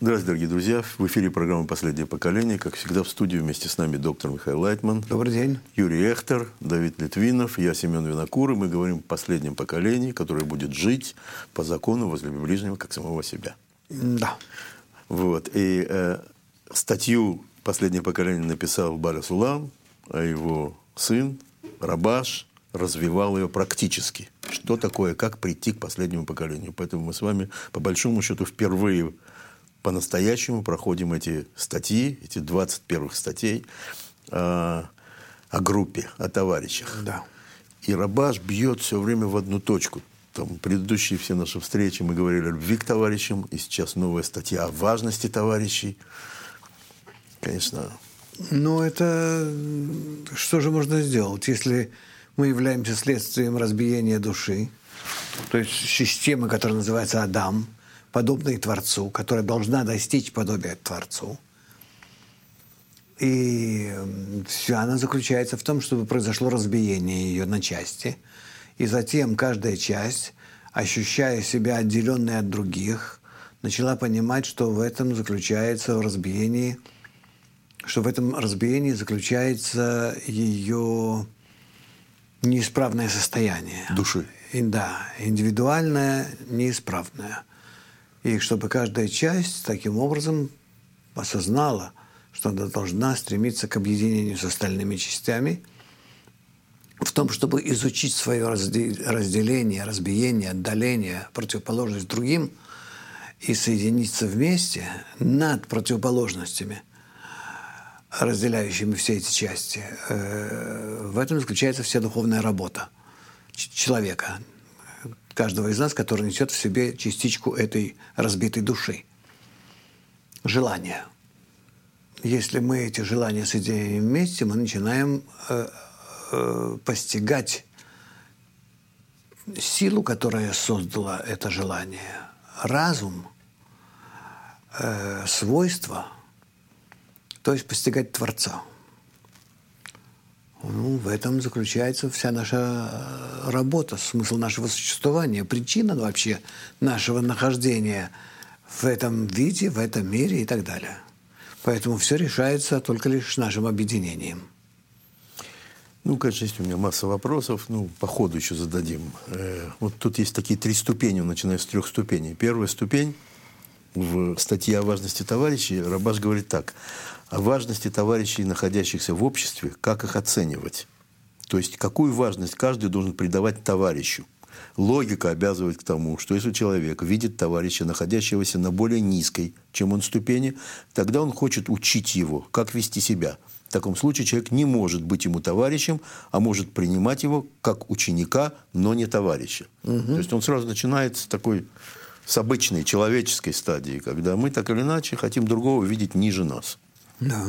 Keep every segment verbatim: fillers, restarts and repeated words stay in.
Здравствуйте, дорогие друзья. В эфире программа «Последнее поколение». Как всегда, в студии вместе с нами доктор Михаил Лайтман. Добрый день. Юрий Эхтер, Давид Литвинов, я Семен Винокур. И мы говорим о последнем поколении, которое будет жить по закону возлюби ближнего, как самого себя. Да. Вот. И э, статью «Последнее поколение» написал Баля Сулам, а его сын Рабаш развивал ее практически. Что такое, как прийти к последнему поколению. Поэтому мы с вами, по большому счету, впервые по-настоящему проходим эти статьи, эти двадцать первых статей о, о группе, о товарищах. Да. И Рабаш бьет все время в одну точку. Там, предыдущие все наши встречи мы говорили о любви к товарищам, и сейчас новая статья о важности товарищей. Конечно. Ну, это что же можно сделать, если мы являемся следствием разбиения души, то есть системы, которая называется Адам, подобной Творцу, которая должна достичь подобия Творцу. И вся она заключается в том, чтобы произошло разбиение ее на части. И затем каждая часть, ощущая себя отделенной от других, начала понимать, что в этом заключается в разбиении, что в этом разбиении заключается ее неисправное состояние. Души. И, да, индивидуальное, неисправное. И чтобы каждая часть таким образом осознала, что она должна стремиться к объединению с остальными частями, в том, чтобы изучить свое разделение, разбиение, отдаление, противоположность другим и соединиться вместе над противоположностями, разделяющими все эти части. В этом заключается вся духовная работа человека, каждого из нас, который несет в себе частичку этой разбитой души. Желания. Если мы эти желания соединяем вместе, мы начинаем э, э, постигать силу, которая создала это желание, разум, э, свойства, то есть постигать Творца. Ну, в этом заключается вся наша работа, смысл нашего существования, причина вообще нашего нахождения в этом виде, в этом мире и так далее. Поэтому все решается только лишь нашим объединением. Ну, конечно, есть у меня масса вопросов, ну, по ходу еще зададим. Э, вот тут есть такие три ступени, начиная с трех ступеней. Первая ступень в статье о важности товарищей, Рабаш говорит так: о важности товарищей, находящихся в обществе, как их оценивать. То есть, какую важность каждый должен придавать товарищу. Логика обязывает к тому, что если человек видит товарища, находящегося на более низкой, чем он ступени, тогда он хочет учить его, как вести себя. В таком случае человек не может быть ему товарищем, а может принимать его как ученика, но не товарища. Угу. То есть он сразу начинает с такой, с обычной человеческой стадии, когда мы так или иначе хотим другого видеть ниже нас. Да.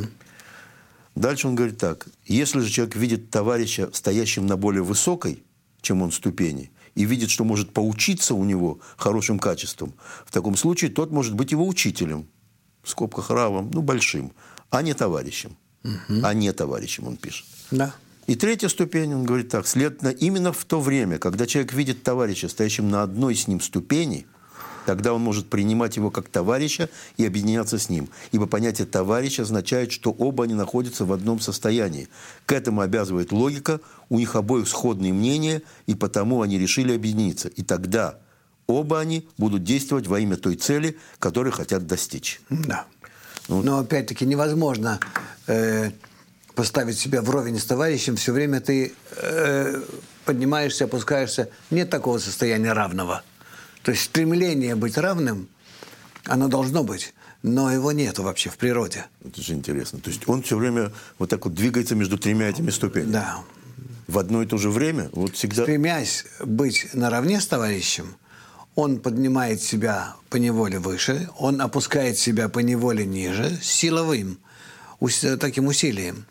Дальше он говорит так: если же человек видит товарища, стоящим на более высокой, чем он ступени, и видит, что может поучиться у него хорошим качествам, в таком случае тот может быть его учителем, в скобках равом, ну, большим, а не товарищем. Угу. А не товарищем, он пишет. Да. И третья ступень, он говорит так: следовательно, именно в то время, когда человек видит товарища, стоящим на одной с ним ступени, тогда он может принимать его как товарища и объединяться с ним. Ибо понятие «товарищ» означает, что оба они находятся в одном состоянии. К этому обязывает логика, у них обоих сходные мнения, и потому они решили объединиться. И тогда оба они будут действовать во имя той цели, которую хотят достичь. Да. Ну, Но опять-таки невозможно э, поставить себя вровень с товарищем. Все время ты э, поднимаешься, опускаешься. Нет такого состояния равного. То есть стремление быть равным, оно должно быть, но его нету вообще в природе. Это же интересно. То есть он все время вот так вот двигается между тремя этими ступенями. Да. В одно и то же время вот всегда... Стремясь быть наравне с товарищем, он поднимает себя поневоле выше, он опускает себя поневоле ниже силовым таким усилием.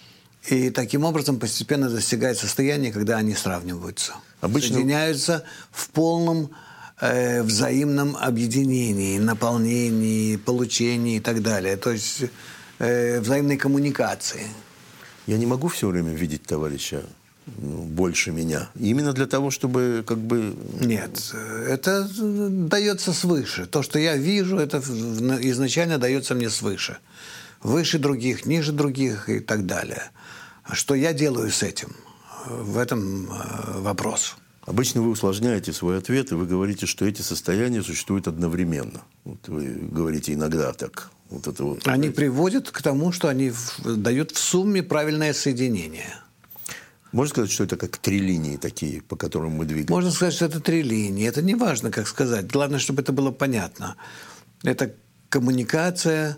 И таким образом постепенно достигает состояния, когда они сравниваются. Обычно... Соединяются в полном э, взаимном объединении, наполнении, получении и так далее. То есть э, взаимной коммуникации. Я не могу все время видеть товарища ну, больше меня. Именно для того, чтобы как бы... Нет, это дается свыше. То, что я вижу, это изначально дается мне свыше. Выше других, ниже других и так далее. Что я делаю с этим? В этом вопрос. Обычно вы усложняете свой ответ, и вы говорите, что эти состояния существуют одновременно. Вот вы говорите иногда так. Вот это вот, они знаете. Приводят к тому, что они дают в сумме правильное соединение. Можно сказать, что это как три линии такие, по которым мы двигаемся? Можно сказать, что это три линии. Это не важно, как сказать. Главное, чтобы это было понятно. Это коммуникация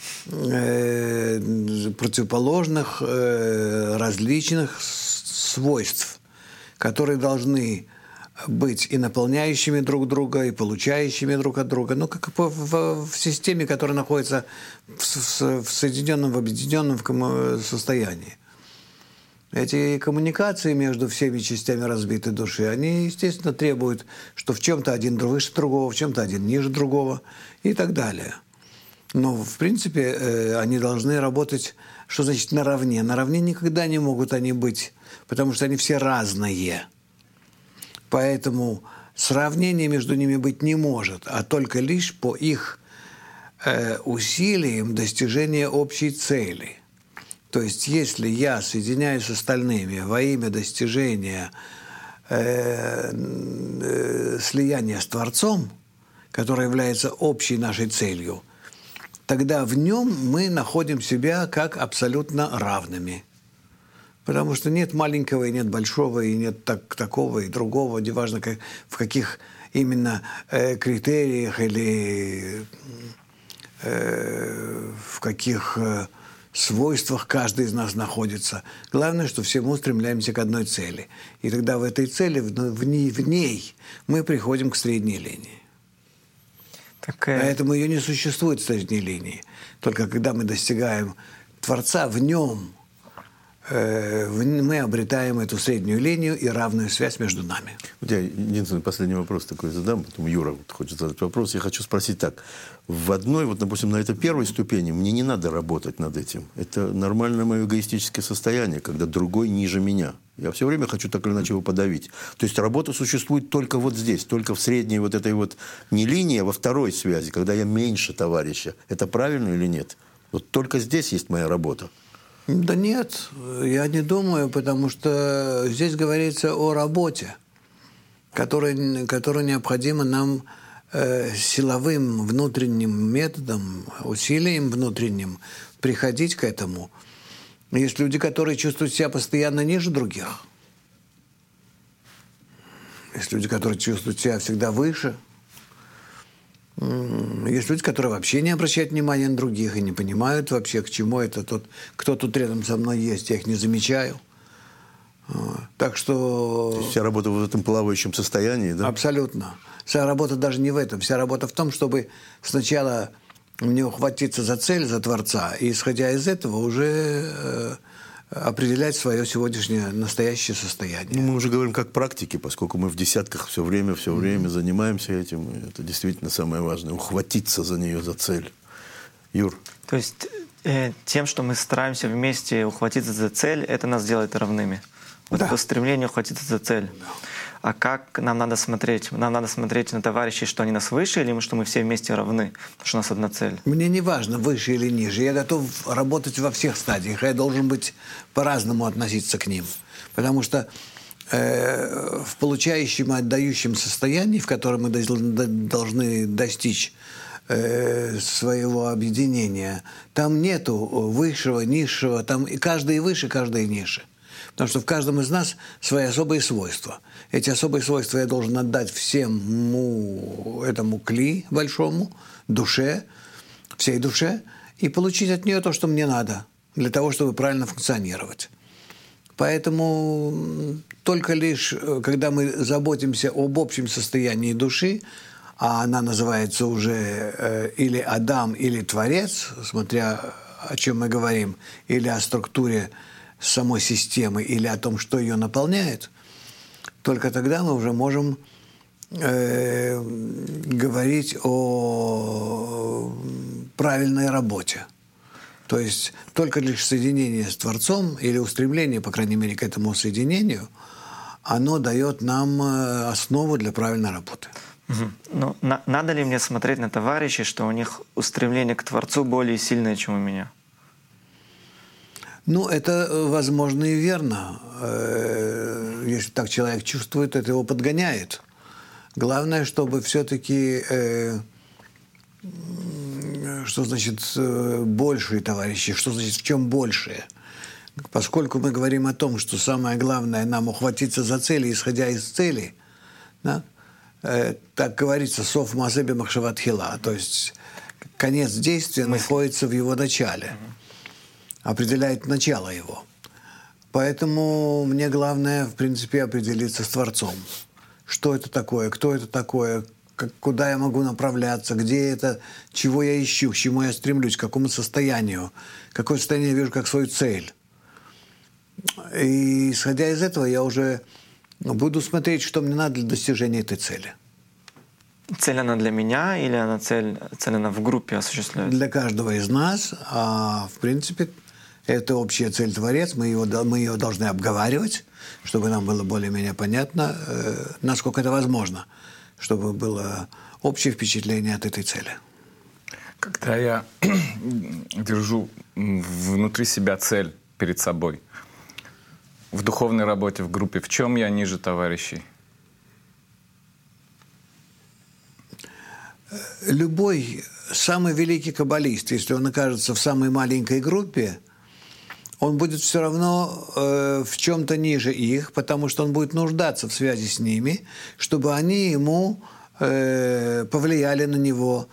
э, противоположных, э, различных свойств, которые должны быть и наполняющими друг друга, и получающими друг от друга. Ну, как в, в, в системе, которая находится в, в, в соединенном, в объединенном состоянии. Эти коммуникации между всеми частями разбитой души, они, естественно, требуют, что в чем-то один выше другого, в чем-то один ниже другого и так далее. Но, в принципе, они должны работать, что значит наравне. Наравне никогда не могут они быть, потому что они все разные. Поэтому сравнения между ними быть не может, а только лишь по их э, усилиям достижения общей цели. То есть, если я соединяюсь с остальными во имя достижения э, э, слияния с Творцом, которое является общей нашей целью, тогда в нем мы находим себя как абсолютно равными. Потому что нет маленького и нет большого, и нет так, такого и другого, неважно, как, в каких именно э, критериях или э, в каких... Э, свойствах каждый из нас находится. Главное, что все мы устремляемся к одной цели. И тогда в этой цели, в ней, в ней мы приходим к средней линии. Такая... Поэтому ее не существует, средней линии. Только когда мы достигаем Творца, в нем э, мы обретаем эту среднюю линию и равную связь между нами. Вот я единственный последний вопрос такой задам, потом Юра вот хочет задать вопрос. Я хочу спросить так. В одной, вот, допустим, на этой первой ступени мне не надо работать над этим. Это нормальное мое эгоистическое состояние, когда другой ниже меня. Я все время хочу так или иначе его подавить. То есть работа существует только вот здесь, только в средней вот этой вот не линии, а во второй связи, когда я меньше товарища. Это правильно или нет? Вот только здесь есть моя работа. Да нет, я не думаю, потому что здесь говорится о работе, которая, которая необходима нам э, силовым внутренним методом, усилием внутренним приходить к этому. Есть люди, которые чувствуют себя постоянно ниже других. Есть люди, которые чувствуют себя всегда выше. Есть люди, которые вообще не обращают внимания на других и не понимают вообще, к чему это. Тот, кто тут рядом со мной есть, я их не замечаю. Так что... То есть вся работа в этом плавающем состоянии, да? Абсолютно. Вся работа даже не в этом. Вся работа в том, чтобы сначала мне ухватиться за цель, за Творца, и, исходя из этого, уже э, определять свое сегодняшнее настоящее состояние. Ну, мы уже говорим как практики, поскольку мы в десятках все время, все время mm-hmm. занимаемся этим. И это действительно самое важное. Ухватиться за нее, за цель. Юр? То есть э, тем, что мы стараемся вместе ухватиться за цель, это нас делает равными. Вот да. Это стремление ухватиться за цель. Да. А как нам надо смотреть? Нам надо смотреть на товарищей, что они нас выше, или что мы все вместе равны, потому что у нас одна цель? Мне не важно, выше или ниже. Я готов работать во всех стадиях. Я должен быть по-разному относиться к ним. Потому что э, в получающем и отдающем состоянии, в котором мы должны достичь э, своего объединения, там нету высшего, низшего. Там и каждый выше, каждый ниже. Потому что в каждом из нас свои особые свойства. Эти особые свойства я должен отдать всему этому кли большому, душе, всей душе, и получить от нее то, что мне надо, для того, чтобы правильно функционировать. Поэтому только лишь, когда мы заботимся об общем состоянии души, а она называется уже э, или Адам, или Творец, смотря о чем мы говорим, или о структуре самой системы или о том, что ее наполняет, только тогда мы уже можем э, говорить о правильной работе. То есть только лишь соединение с Творцом или устремление, по крайней мере, к этому соединению, оно дает нам основу для правильной работы. Угу. Ну, на, надо ли мне смотреть на товарищей, что у них устремление к Творцу более сильное, чем у меня? Ну, это, возможно, и верно. Если так человек чувствует, это его подгоняет. Главное, чтобы все-таки, э, что значит большие товарищи, что значит в чем большее. Поскольку мы говорим о том, что самое главное нам ухватиться за цели, исходя из цели, да, э, так говорится, сов мазеби махшават хила, то есть конец действия находится в его начале, определяет начало его. Поэтому мне главное, в принципе, определиться с Творцом. Что это такое, кто это такое, как, куда я могу направляться, где это, чего я ищу, к чему я стремлюсь, к какому состоянию, какое состояние я вижу как свою цель. И исходя из этого я уже буду смотреть, что мне надо для достижения этой цели. Цель она для меня или она цель, цель она в группе осуществляется? Для каждого из нас, а в принципе, это общая цель Творец, мы, его, мы ее должны обговаривать, чтобы нам было более-менее понятно, э, насколько это возможно, чтобы было общее впечатление от этой цели. Когда я держу внутри себя цель перед собой, в духовной работе, в группе, в чем я ниже товарищей? Любой самый великий каббалист, если он окажется в самой маленькой группе, он будет все равно э, в чем-то ниже их, потому что он будет нуждаться в связи с ними, чтобы они ему э, повлияли на него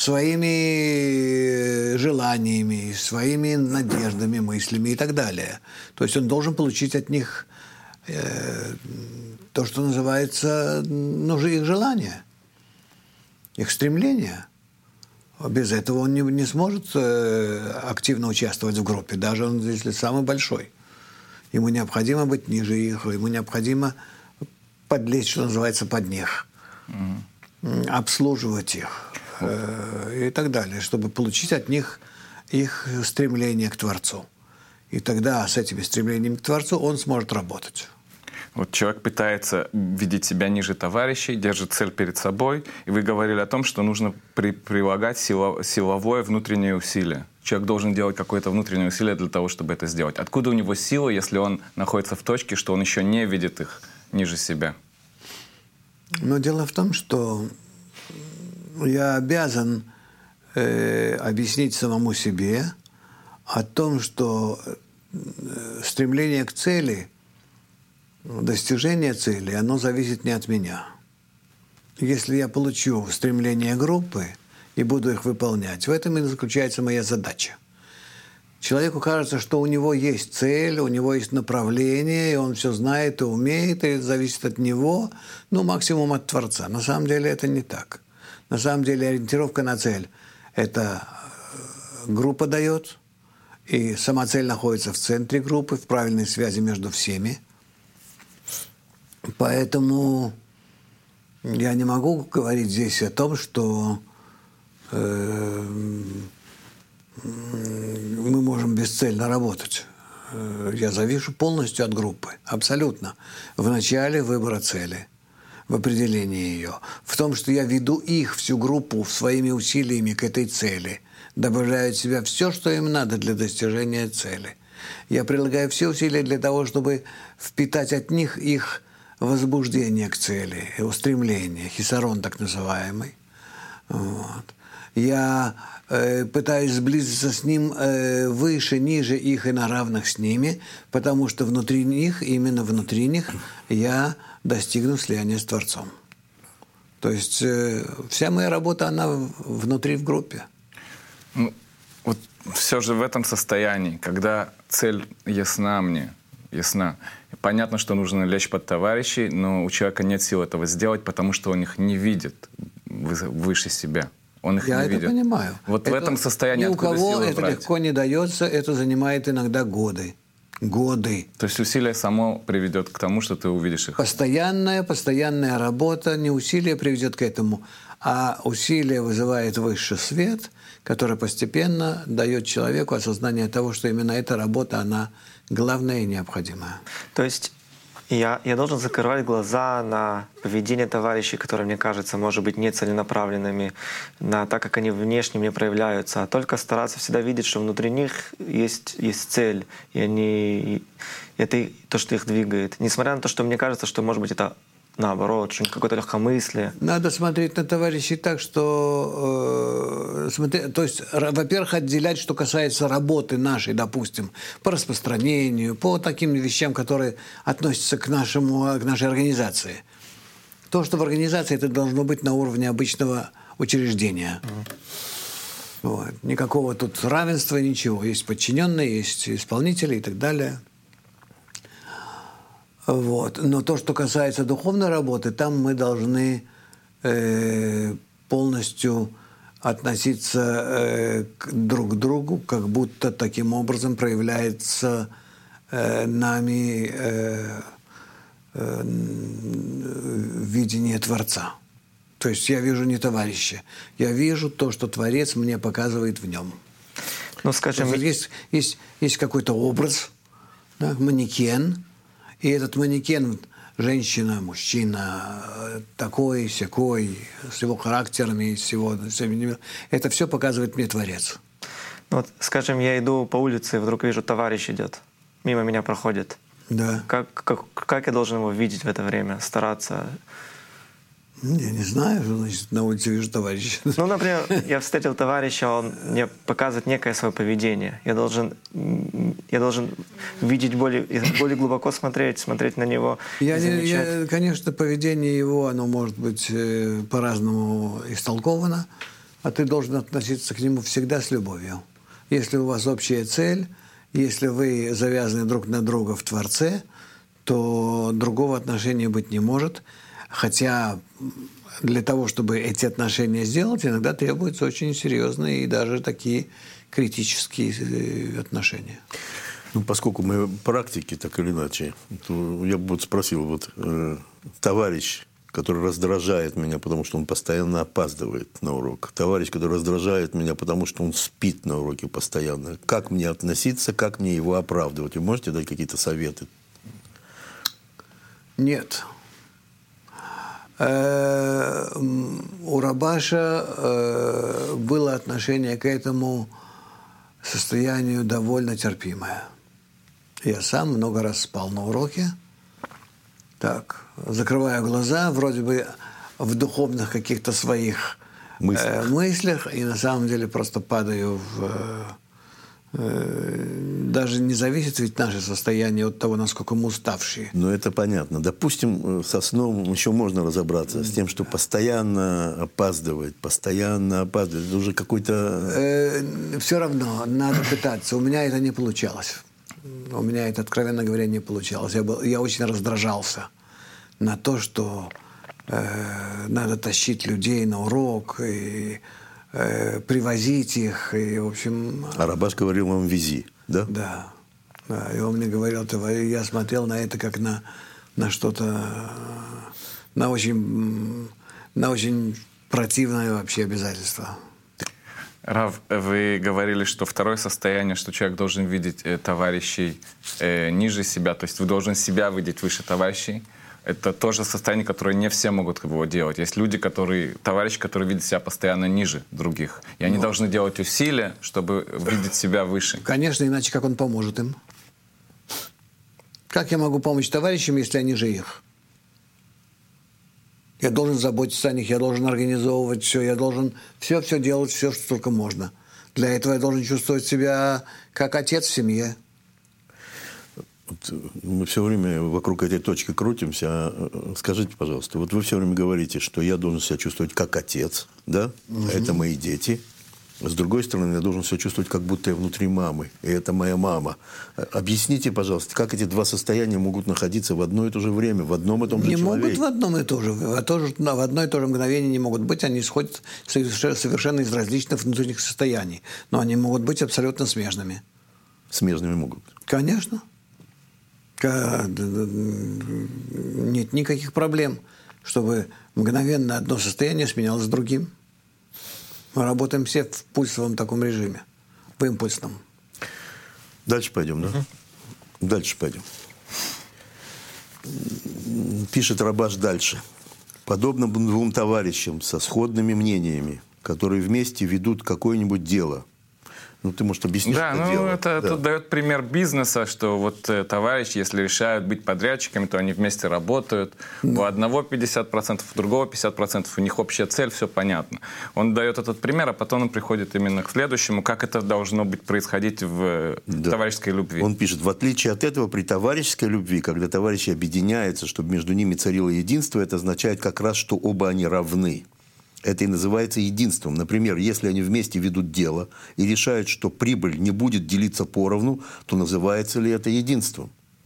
своими желаниями, своими надеждами, мыслями и так далее. То есть он должен получить от них э, то, что называется, ну, их желания, их стремления. Без этого он не, не сможет э, активно участвовать в группе, даже он, если самый большой. Ему необходимо быть ниже их, ему необходимо подлезть, что называется, под них, mm-hmm. обслуживать их э, и так далее, чтобы получить от них их стремление к Творцу. И тогда с этими стремлениями к Творцу он сможет работать. Вот человек пытается видеть себя ниже товарищей, держит цель перед собой, и вы говорили о том, что нужно при, прилагать сило, силовое внутреннее усилие. Человек должен делать какое-то внутреннее усилие для того, чтобы это сделать. Откуда у него сила, если он находится в точке, что он еще не видит их ниже себя? Но дело в том, что я обязан э, объяснить самому себе о том, что стремление к цели, достижение цели, оно зависит не от меня. Если я получу стремление группы и буду их выполнять, в этом и заключается моя задача. Человеку кажется, что у него есть цель, у него есть направление, и он все знает и умеет, и это зависит от него, ну, максимум от Творца. На самом деле это не так. На самом деле ориентировка на цель – это группа дает, и сама цель находится в центре группы, в правильной связи между всеми. Поэтому я не могу говорить здесь о том, что э, мы можем бесцельно работать. Я завишу полностью от группы, абсолютно. В начале выбора цели, в определении ее, в том, что я веду их, всю группу, своими усилиями к этой цели, добавляю в себя все, что им надо для достижения цели. Я прилагаю все усилия для того, чтобы впитать от них их возбуждение к цели, устремление, хисарон так называемый. Вот. Я э, пытаюсь сблизиться с ним э, выше, ниже их и на равных с ними, потому что внутри них, именно внутри них, я достигну слияния с Творцом. То есть э, вся моя работа, она внутри в группе. Ну, вот все же в этом состоянии, когда цель ясна мне, ясна. Понятно, что нужно лечь под товарищей, но у человека нет сил этого сделать, потому что он их не видит выше себя. Он их Я не это видит. понимаю. Вот это в этом состоянии ни у откуда кого силы это брать? легко не дается, это занимает иногда годы. годы. То есть усилие само приведет к тому, что ты увидишь их? Постоянная, постоянная работа, не усилие приведет к этому, а усилие вызывает высший свет, который постепенно дает человеку осознание того, что именно эта работа, она главная и необходимая. То есть я, я должен закрывать глаза на поведение товарищей, которые, мне кажется, может быть, нецеленаправленными, на так, как они внешне мне проявляются, а только стараться всегда видеть, что внутри них есть, есть цель, и они, и это то, что их двигает. Несмотря на то, что мне кажется, что, может быть, это наоборот, что какое-то легкомыслие. Надо смотреть на товарищей так, что... Э, смотри, то есть, во-первых, отделять, что касается работы нашей, допустим, по распространению, по таким вещам, которые относятся к, нашему, к нашей организации. То, что в организации, это должно быть на уровне обычного учреждения. Mm. Вот. Никакого тут равенства, ничего. Есть подчиненные, есть исполнители и так далее. Вот. Но то, что касается духовной работы, там мы должны э, полностью относиться э, к друг к другу, как будто таким образом проявляется э, нами э, э, видение Творца. То есть я вижу не товарища, я вижу то, что Творец мне показывает в нем. Ну, скажем, есть, есть, есть какой-то образ, да, манекен. И этот манекен, женщина, мужчина, такой, сякой, с его характерами, с его... Это все показывает мне Творец. Вот, скажем, я иду по улице, и вдруг вижу, товарищ идет, мимо меня проходит. Да. Как, как, как я должен его видеть в это время, стараться? Я не знаю, что значит на улице вижу товарища. Ну, например, я встретил товарища, он мне показывает некое свое поведение. Я должен, я должен видеть более, более глубоко смотреть, смотреть на него. Я не, я, конечно, поведение его, оно может быть э, по-разному истолковано, а ты должен относиться к нему всегда с любовью. Если у вас общая цель, если вы завязаны друг на друга в Творце, то другого отношения быть не может. Хотя для того, чтобы эти отношения сделать, иногда требуются очень серьезные и даже такие критические отношения. Ну, поскольку мы практики, так или иначе, то я бы вот спросил, вот э, товарищ, который раздражает меня, потому что он постоянно опаздывает на урок, товарищ, который раздражает меня, потому что он спит на уроке постоянно, как мне относиться, как мне его оправдывать? Вы можете дать какие-то советы? Нет. У Рабаша было отношение к этому состоянию довольно терпимое. Я сам много раз спал на уроке. Так, закрываю глаза, вроде бы в духовных каких-то своих мыслях, э, мыслях и на самом деле просто падаю в... Даже не зависит ведь наше состояние от того, насколько мы уставшие. Ну, это понятно. Допустим, со сном еще можно разобраться. С тем, что постоянно опаздывает, постоянно опаздывает. Это уже какой-то... Э, все равно, надо пытаться. У меня это не получалось. У меня это, откровенно говоря, не получалось. Я, был, я очень раздражался на то, что э, надо тащить людей на урок и... привозить их, и, в общем... А Рабаш говорил вам «вези», да? Да. Да. И он мне говорил, я смотрел на это как на, на что-то, на очень, на очень противное вообще обязательство. Рав, вы говорили, что второе состояние, что человек должен видеть э, товарищей э, ниже себя, то есть вы должен себя видеть выше товарищей. Это тоже состояние, которое не все могут его делать. Есть люди, которые, товарищи, которые видят себя постоянно ниже других. И они ну, должны делать усилия, чтобы видеть себя выше. Конечно, иначе как он поможет им? Как я могу помочь товарищам, если они же их? Я должен заботиться о них, я должен организовывать все, я должен все-все делать, все, что только можно. Для этого я должен чувствовать себя как отец в семье. Мы все время вокруг этой точки крутимся. Скажите, пожалуйста, вот вы все время говорите, что я должен себя чувствовать как отец, да? Угу. Это мои дети. С другой стороны, я должен себя чувствовать, как будто я внутри мамы, и это моя мама. Объясните, пожалуйста, как эти два состояния могут находиться в одно и то же время, в одном и том же не человеке? Не могут в одном и том же. В одно и то же мгновение не могут быть. Они исходят совершенно из различных внутренних состояний. Но они могут быть абсолютно смежными. Смежными могут? Конечно. Нет никаких проблем, чтобы мгновенно одно состояние сменялось другим. Мы работаем все в пульсовом таком режиме, в импульсном. Дальше пойдем, да? Uh-huh. Дальше пойдем. Пишет Рабаш дальше. Подобно двум товарищам со сходными мнениями, которые вместе ведут какое-нибудь дело. Ну, ты, может, объяснишь, да, что ну, дело? это да. Тут дает пример бизнеса, что вот э, товарищи, если решают быть подрядчиками, то они вместе работают. Mm. У одного пятьдесят процентов, у другого пятьдесят процентов, у них общая цель, все понятно. Он дает этот пример, а потом он приходит именно к следующему, как это должно быть происходить в да. товарищеской любви. Он пишет, в отличие от этого, при товарищеской любви, когда товарищи объединяются, чтобы между ними царило единство, это означает как раз, что оба они равны. Это и называется единством. Например, если они вместе ведут дело и решают, что прибыль не будет делиться поровну, то называется ли это единством?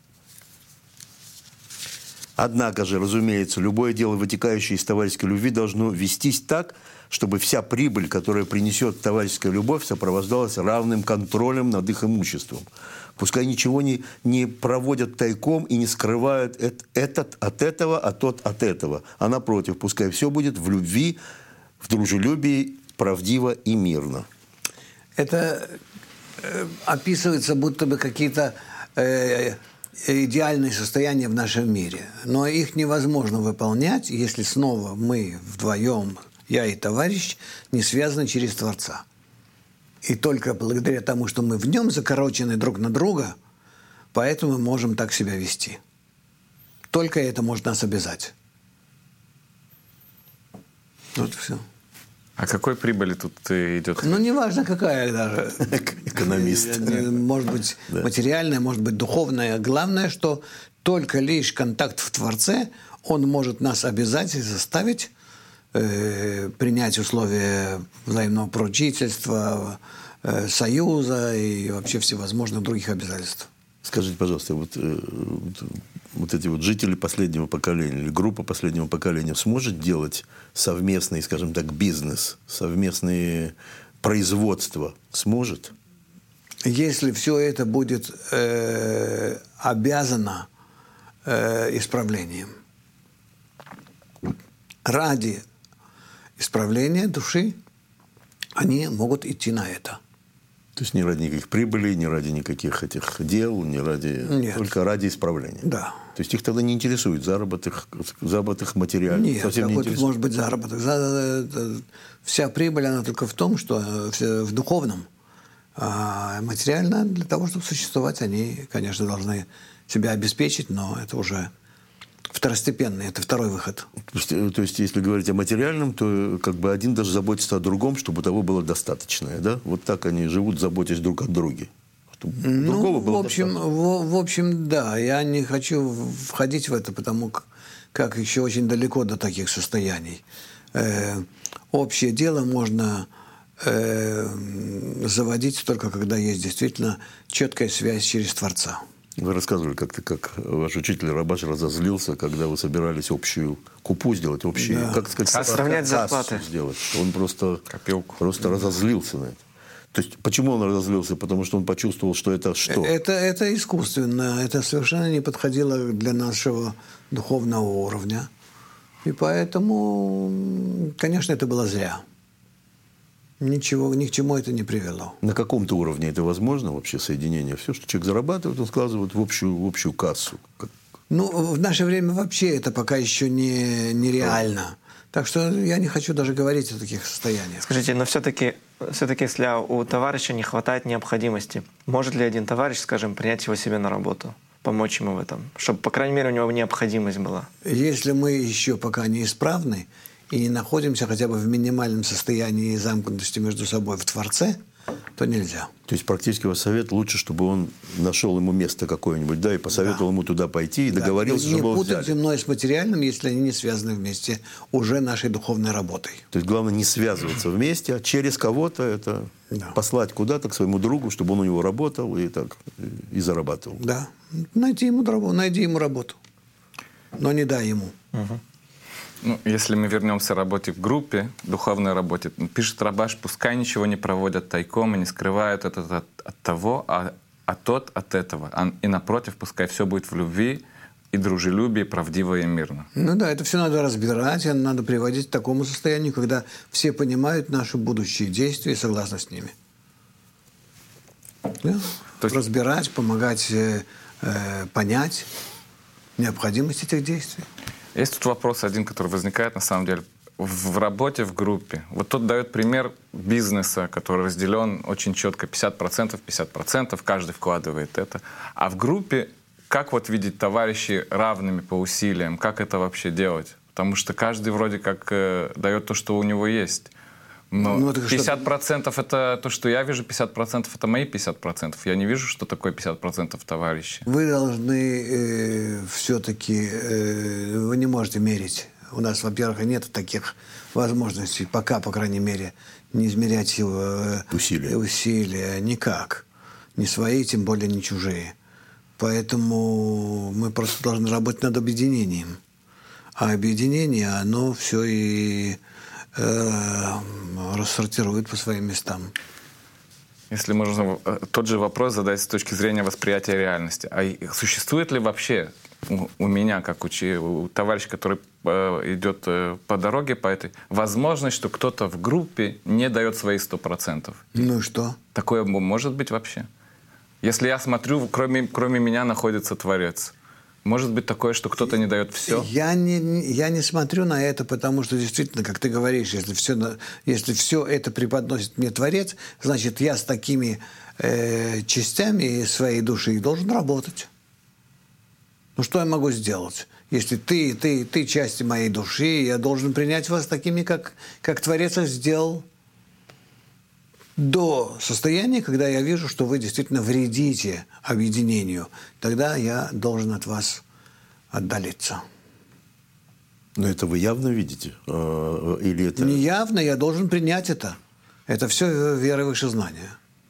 Однако же, разумеется, любое дело, вытекающее из товарищеской любви, должно вестись так, чтобы вся прибыль, которая принесет товарищеская любовь, сопровождалась равным контролем над их имуществом. Пускай ничего не, не проводят тайком и не скрывают этот от этого, а тот от этого. А напротив, пускай все будет в любви, в дружелюбии, правдиво и мирно. Это э, описывается будто бы какие-то э, идеальные состояния в нашем мире. Но их невозможно выполнять, если снова мы вдвоем, я и товарищ, не связаны через Творца. И только благодаря тому, что мы в нем закорочены друг на друга, поэтому мы можем так себя вести. Только это может нас обязать. Вот и все. А какой прибыли тут идет? Ну, неважно, какая даже. Экономист. Может быть, да. материальная, может быть, духовная. Главное, что только лишь контакт в Творце, он может нас обязать и заставить э, принять условия взаимного поручительства, э, союза и вообще всевозможных других обязательств. Скажите, пожалуйста, вот, э, вот, вот эти вот жители последнего поколения или группа последнего поколения сможет делать совместный, скажем так, бизнес, совместные производства? Сможет? Если все это будет э, обязано э, исправлением. Ради исправления души они могут идти на это. То есть не ради никаких прибылей, не ради никаких этих дел, не ради... Нет. Только ради исправления. Да. То есть их тогда не интересует заработок, заработок материальный. Нет, совсем не интересует. Может быть заработок. Вся прибыль, она только в том, что в духовном. А материально для того, чтобы существовать, они, конечно, должны себя обеспечить, но это уже второстепенный, это второй выход. То есть, то есть, если говорить о материальном, то как бы один даже заботится о другом, чтобы того было достаточное, да? Вот так они живут, заботясь друг о друге. Ну, другого было в общем, в, в общем, да. Я не хочу входить в это, потому как, как еще очень далеко до таких состояний. Э, общее дело можно э, заводить только когда есть действительно четкая связь через Творца. Вы рассказывали как-то, как ваш учитель Рабаш разозлился, когда вы собирались общую купу сделать, общие, да. как сказать, а сравнять зарплаты сделать. Он просто, Копилку. просто разозлился на это. То есть, почему он разозлился? Потому что он почувствовал, что это что? Это, это искусственно. Это совершенно не подходило для нашего духовного уровня. И поэтому, конечно, это было зря. Ничего, ни к чему это не привело. На каком-то уровне это возможно вообще соединение? Все, что человек зарабатывает, он складывает в общую, в общую кассу. Как... Ну, в наше время вообще это пока еще не, нереально. Так что я не хочу даже говорить о таких состояниях. Скажите, но все-таки, все-таки, если у товарища не хватает необходимости, может ли один товарищ, скажем, принять его себе на работу, помочь ему в этом, чтобы, по крайней мере, у него необходимость была? Если мы еще пока не исправны и не находимся хотя бы в минимальном состоянии замкнутости между собой в Творце, то нельзя. То есть практически ваш совет лучше, чтобы он нашел ему место какое-нибудь, да, и посоветовал да. ему туда пойти и да. договорился, не чтобы его взяли. Не путать земное с материальным, если они не связаны вместе уже нашей духовной работой. То есть главное не связываться вместе, а через кого-то это да. послать куда-то к своему другу, чтобы он у него работал и так и зарабатывал. Да, найти ему работу, найди ему работу, но не дай ему. Угу. Ну, если мы вернемся к работе в группе, духовной работе, пишет Рабаш, пускай ничего не проводят тайком и не скрывают это от, от того, а а тот от этого. И напротив, пускай все будет в любви и дружелюбии, правдиво и мирно. Ну да, это все надо разбирать, надо приводить к такому состоянию, когда все понимают наши будущие действия и согласны с ними. Да? То есть... Разбирать, помогать э, э, понять необходимость этих действий. Есть тут вопрос один, который возникает на самом деле. В работе в группе. Вот тут дает пример бизнеса, который разделен очень четко пятьдесят процентов, пятьдесят процентов, каждый вкладывает это. А в группе как вот видеть товарищей равными по усилиям? Как это вообще делать? Потому что каждый вроде как э, дает то, что у него есть. Но ну, пятьдесят процентов это то, что я вижу, пятьдесят процентов это мои пятьдесят процентов. Я не вижу, что такое пятьдесят процентов товарищей. Вы должны э, все-таки, э, вы не можете мерить. У нас, во-первых, нет таких возможностей, пока, по крайней мере, не измерять его э, усилия. усилия никак. Не свои, тем более не чужие. Поэтому мы просто должны работать над объединением. А объединение, оно все и э, рассортирует по своим местам. Если можно тот же вопрос задать с точки зрения восприятия реальности. А существует ли вообще у, у меня, как у, у товарища, который э, идет э, по дороге, по этой, возможность, что кто-то в группе не дает свои сто процентов? Ну и что? Такое может быть вообще? Если я смотрю, кроме, кроме меня находится Творец, может быть такое, что кто-то не дает все? Я не, я не смотрю на это, потому что действительно, как ты говоришь, если все, если все это преподносит мне Творец, значит, я с такими э, частями своей души должен работать. Ну, что я могу сделать? Если ты, ты, ты части моей души, я должен принять вас такими, как, как Творец их сделал. До состояния, когда я вижу, что вы действительно вредите объединению, тогда я должен от вас отдалиться. Но это вы явно видите? Или это... Не явно, я должен принять это. Это все вера выше знания.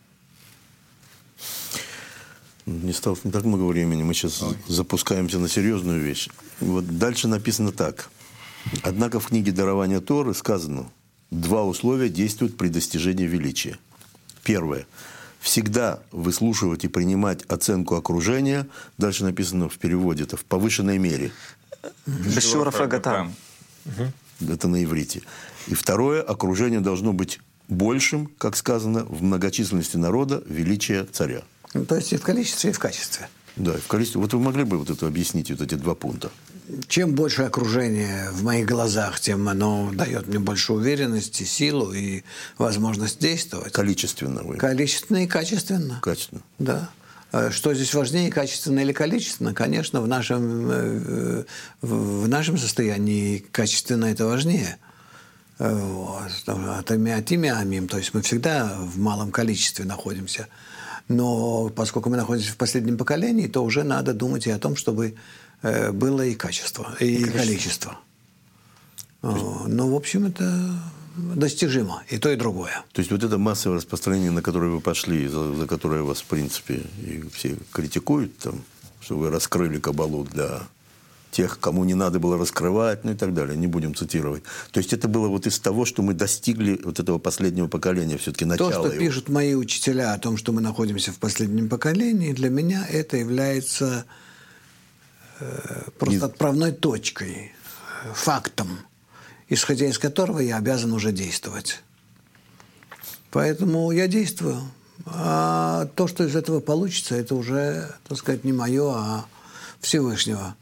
Не стало не так много времени, мы сейчас Ой. запускаемся на серьезную вещь. Вот дальше написано так. Однако в книге «Дарование Торы» сказано: два условия действуют при достижении величия. Первое. Всегда выслушивать и принимать оценку окружения. Дальше написано в переводе, это в повышенной мере. Бешуров агатам. Это на иврите. И второе. Окружение должно быть большим, как сказано, в многочисленности народа величия царя. Ну, то есть и в количестве, и в качестве. Да, и в количестве. Вот вы могли бы вот это объяснить, вот эти два пункта? Чем больше окружение в моих глазах, тем оно дает мне больше уверенности, силу и возможность действовать. Количественно вы? Количественно и качественно. Качественно. Да. Что здесь важнее, качественно или количественно? Конечно, в нашем, в нашем состоянии качественно это важнее. Вот. От имя амим, то есть мы всегда в малом количестве находимся. Но поскольку мы находимся в последнем поколении, то уже надо думать и о том, чтобы было и качество, и, и количество. Но, в общем, это достижимо, и то, и другое. То есть вот это массовое распространение, на которое вы пошли, за, за которое вас, в принципе, и все критикуют, там, что вы раскрыли кабалу для тех, кому не надо было раскрывать, ну и так далее, не будем цитировать. То есть это было вот из того, что мы достигли вот этого последнего поколения, все-таки начала То, что его. пишут мои учителя о том, что мы находимся в последнем поколении, для меня это является э, просто и... отправной точкой, фактом, исходя из которого я обязан уже действовать. Поэтому я действую. А то, что из этого получится, это уже, так сказать, не мое, а Всевышнего.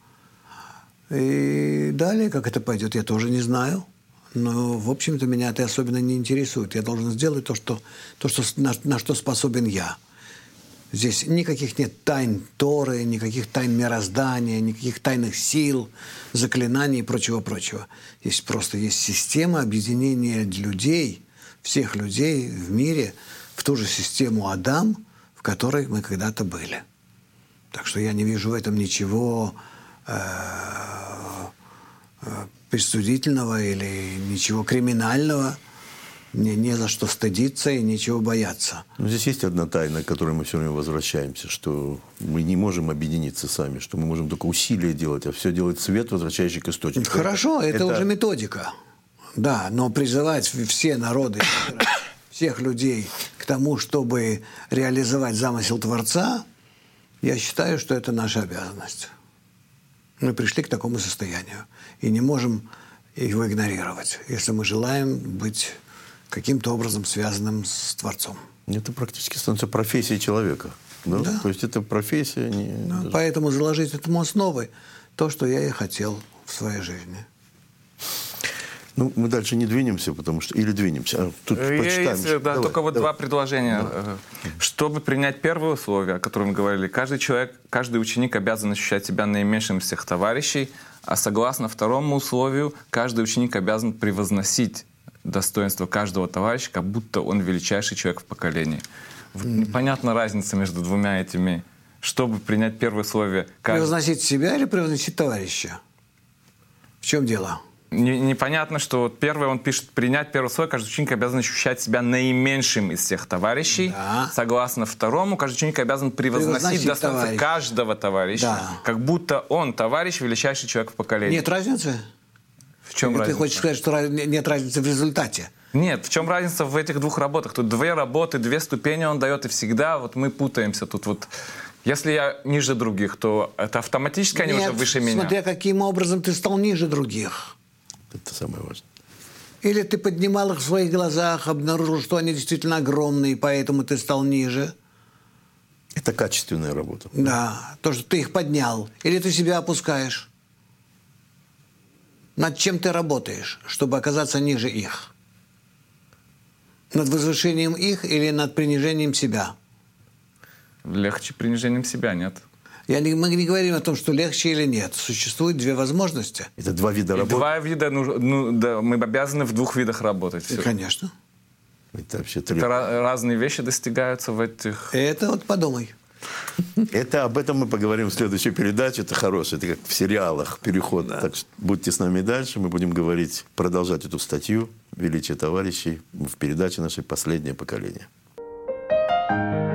И далее, как это пойдет, я тоже не знаю. Но, в общем-то, меня это особенно не интересует. Я должен сделать то, что, то, что, на, на что способен я. Здесь никаких нет тайн Торы, никаких тайн мироздания, никаких тайных сил, заклинаний и прочего-прочего. Есть просто есть система объединения людей, всех людей в мире, в ту же систему Адам, в которой мы когда-то были. Так что я не вижу в этом ничего присудительного или ничего криминального, не, не за что стыдиться и ничего бояться. Но здесь есть одна тайна, к которой мы все время возвращаемся, что мы не можем объединиться сами, что мы можем только усилия делать, а все делает свет, возвращающий к источнику. Хорошо, это, это уже методика. Да, но призывать все народы, всех людей к к тому, чтобы реализовать замысел Творца, я считаю, что это наша обязанность. Мы пришли к такому состоянию и не можем его игнорировать, если мы желаем быть каким-то образом связанным с Творцом. Это практически становится профессией человека. Да? Да. То есть это профессия. Не... Да, поэтому заложить этому основы то, что я и хотел в своей жизни. Ну, мы дальше не двинемся, потому что... Или двинемся. А, тут почитаем. Есть, да, давай, только вот давай. два предложения. Давай. Чтобы принять первое условие, о котором мы говорили, каждый человек, каждый ученик обязан ощущать себя наименьшим из всех товарищей, а согласно второму условию, каждый ученик обязан превозносить достоинство каждого товарища, как будто он величайший человек в поколении. Вот mm-hmm. непонятна разница между двумя этими. Чтобы принять первое условие... Каждый... Превозносить себя или превозносить товарища? В чем дело? Не, непонятно, что вот первое, он пишет, принять первое условие, каждый ученик обязан ощущать себя наименьшим из всех товарищей. Да. Согласно второму, каждый ученик обязан превозносить достоинство товарищ. каждого товарища, да. как будто он товарищ, величайший человек в поколении. Нет разницы? В чем Или разница? Ты хочешь сказать, что нет разницы в результате? Нет, в чем разница в этих двух работах? Тут две работы, две ступени он дает, и всегда вот мы путаемся тут вот. Если я ниже других, то это автоматически они Нет, уже выше меня? смотря каким образом ты стал ниже других. Это самое важное. Или ты поднимал их в своих глазах, обнаружил, что они действительно огромные, поэтому ты стал ниже. Это качественная работа. Да, то, что ты их поднял. Или ты себя опускаешь. Над чем ты работаешь, чтобы оказаться ниже их? Над возвышением их или над принижением себя? Легче принижением себя, нет? Я не, мы не говорим о том, что легче или нет. Существует две возможности. Это два вида работы. Два вида, ну, ну, да, мы обязаны в двух видах работать. Все. Конечно. Это вообще три. Это разные вещи достигаются в этих... Это вот подумай. Это об этом мы поговорим в следующей передаче. Это хорошее. Это как в сериалах переход. Да. Так что будьте с нами дальше. Мы будем говорить, продолжать эту статью «Величие товарищей» в передаче нашей «Последнее поколение».